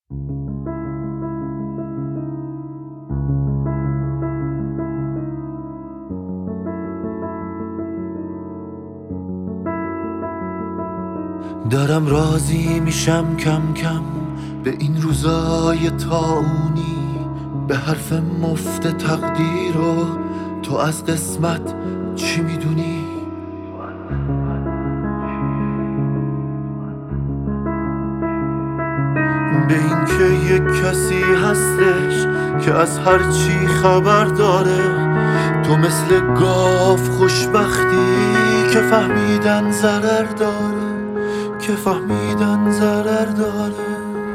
دارم راضی میشم کم کم به این روزای طاعونی، به حرف مفت تقدیر و تو از قسمت چی میدونی؟ به این که یک کسی هستش که از هر چی خبر داره، تو مثل گاو خوشبختی که فهمیدن ضرر داره، که فهمیدن ضرر داره.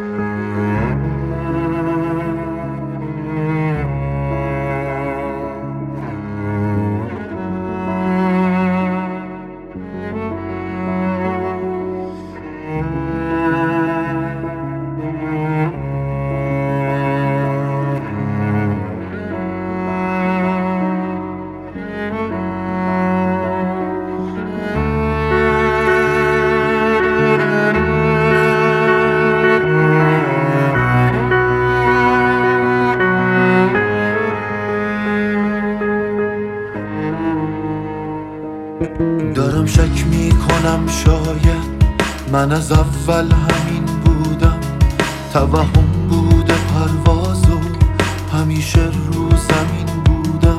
دارم شک میکنم شاید من از اول همین بودم، توهم بوده پرواز و همیشه رو زمین بودم.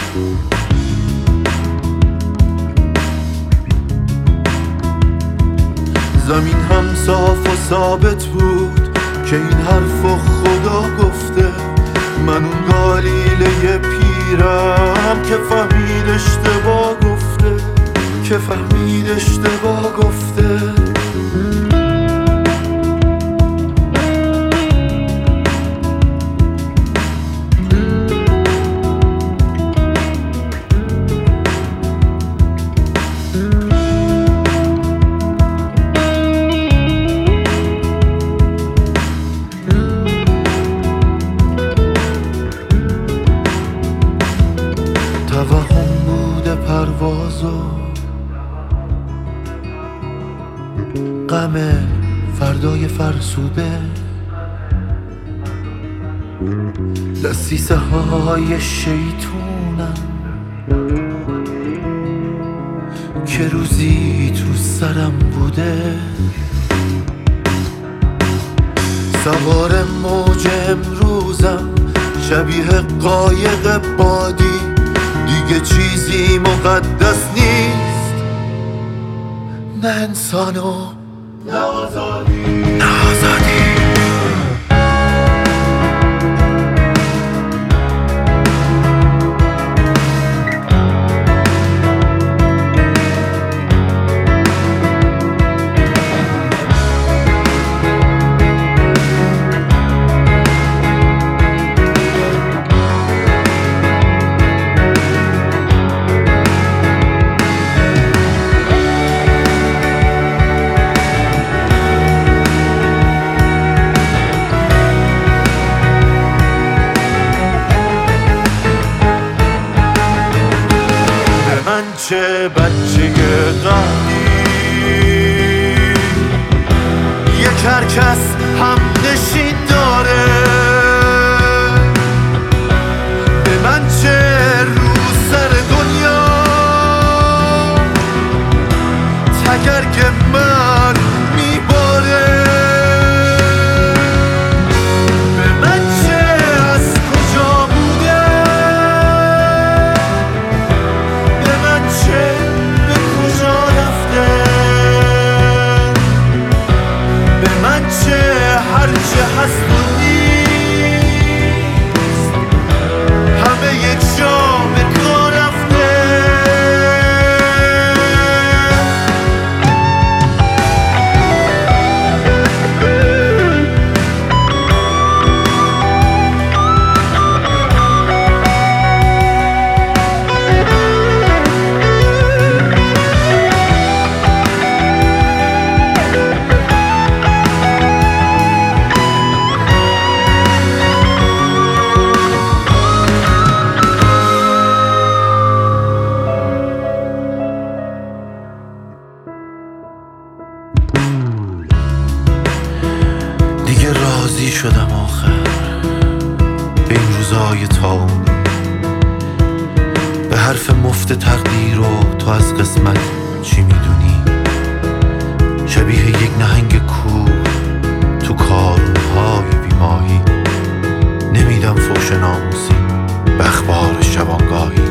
زمین هم صاف و ثابت بود که این حرفو خدا گفته، من اون گالیله پیرم که فهمید اشتباه گفته، که فهمید اشتباه گفته. توهم بوده پرواز و غم فردای فرسوده، دسیسه های شیطونم که روزی تو سرم بوده. سوار موج امروزم شبیه قایق بادی، دیگه چیزی مقدس نیست، نه انسان و نه آزادی. چه بچه قهدی یک هر کس هم نشین داره، به من چه رو سر دنیا تگرگ من میباره، به من چه از کجا بوده، به من چه به کجا رفته، به من چه هرچه هست راضی شدم آخر به این روزای تاون، به حرف مفت تقدیر و تو از قسمت چی میدونی. شبیه یک نهنگ کور تو کارونهای بیماهی، نمیدم فوش ناموسی به اخبار شبانگاهی.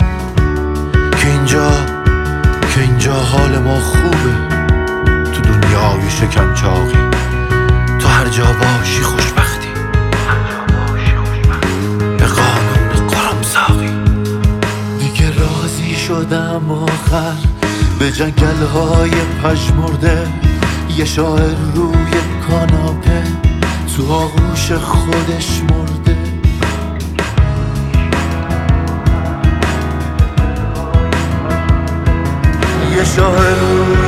که اینجا حال ما خوبه تو دنیای شکم چاقی. تو هر جا باشی خوشبختی، به قانون قرمساقی. دیگه راضی شدم آخر به جنگل‌های پژمرده، یه شاعر روی کاناپه تو آغوش خودش مرده. یه شاعر روی